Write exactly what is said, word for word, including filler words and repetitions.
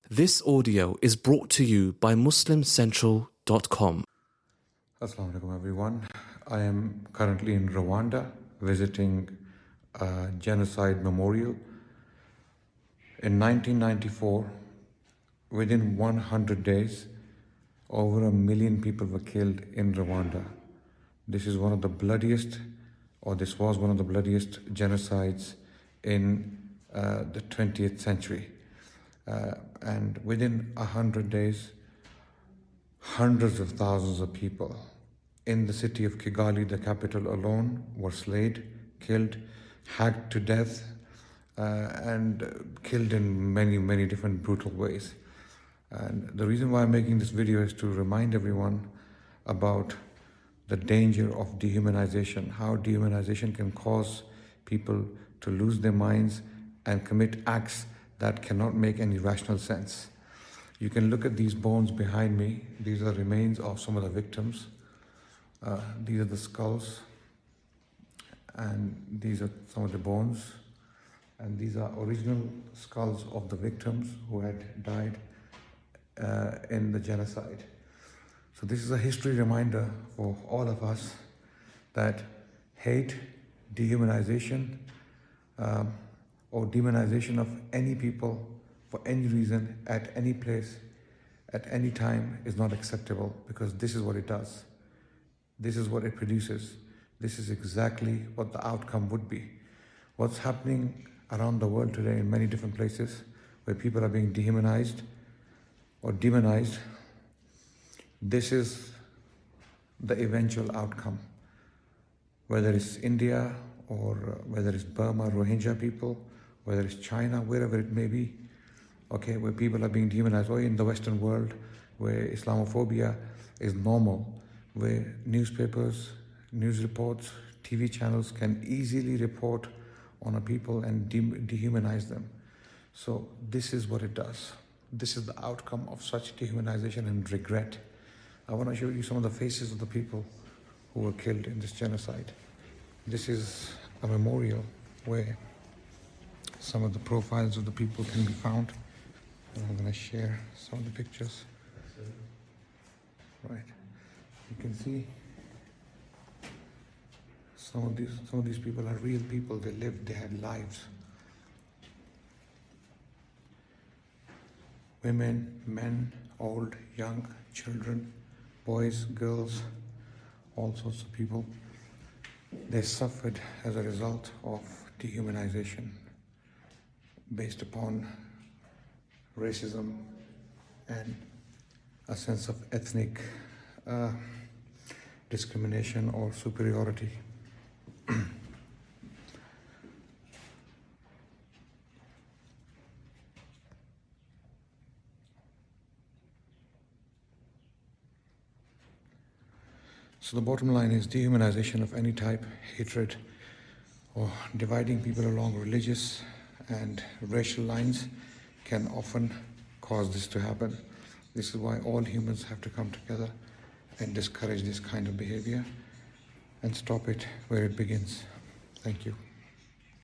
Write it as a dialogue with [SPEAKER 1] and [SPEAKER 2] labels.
[SPEAKER 1] This audio is brought to you by muslim central dot com.
[SPEAKER 2] Assalamu alaikum everyone. I am currently in Rwanda visiting a genocide memorial. In nineteen ninety-four, within one hundred days, over a million people were killed in Rwanda. This is one of the bloodiest, or this was one of the bloodiest genocides in uh, the twentieth century. Uh, and within a hundred days, hundreds of thousands of people in the city of Kigali, the capital alone, were slayed, killed, hacked to death, uh, and uh, killed in many, many different brutal ways. And the reason why I'm making this video is to remind everyone about the danger of dehumanization, how dehumanization can cause people to lose their minds and commit acts that cannot make any rational sense. You can look at these bones behind me. These are remains of some of the victims. Uh, these are the skulls, and these are some of the bones. And these are original skulls of the victims who had died uh, in the genocide. So this is a history reminder for all of us that hate, dehumanization, um, or demonization of any people for any reason, at any place, at any time is not acceptable, because this is what it does. This is what it produces. This is exactly what the outcome would be. What's happening around the world today in many different places where people are being dehumanized or demonized, this is the eventual outcome. Whether it's India or whether it's Burma, Rohingya people, whether it's China, wherever it may be, okay, where people are being demonized, or in the Western world where Islamophobia is normal, where newspapers, news reports, T V channels can easily report on a people and de dehumanize them. So this is what it does. This is the outcome of such dehumanization and regret. I want to show you some of the faces of the people who were killed in this genocide. This is a memorial where some of the profiles of the people can be found. And I'm going to share some of the pictures. Right. You can see some of these some of these people are real people. They lived, they had lives. Women, men, old, young, children, boys, girls, all sorts of people. They suffered as a result of dehumanization based upon racism and a sense of ethnic uh, discrimination or superiority. So the bottom line is dehumanization of any type, hatred, or dividing people along religious and racial lines can often cause this to happen. This is why all humans have to come together and discourage this kind of behavior and stop it where it begins. Thank you.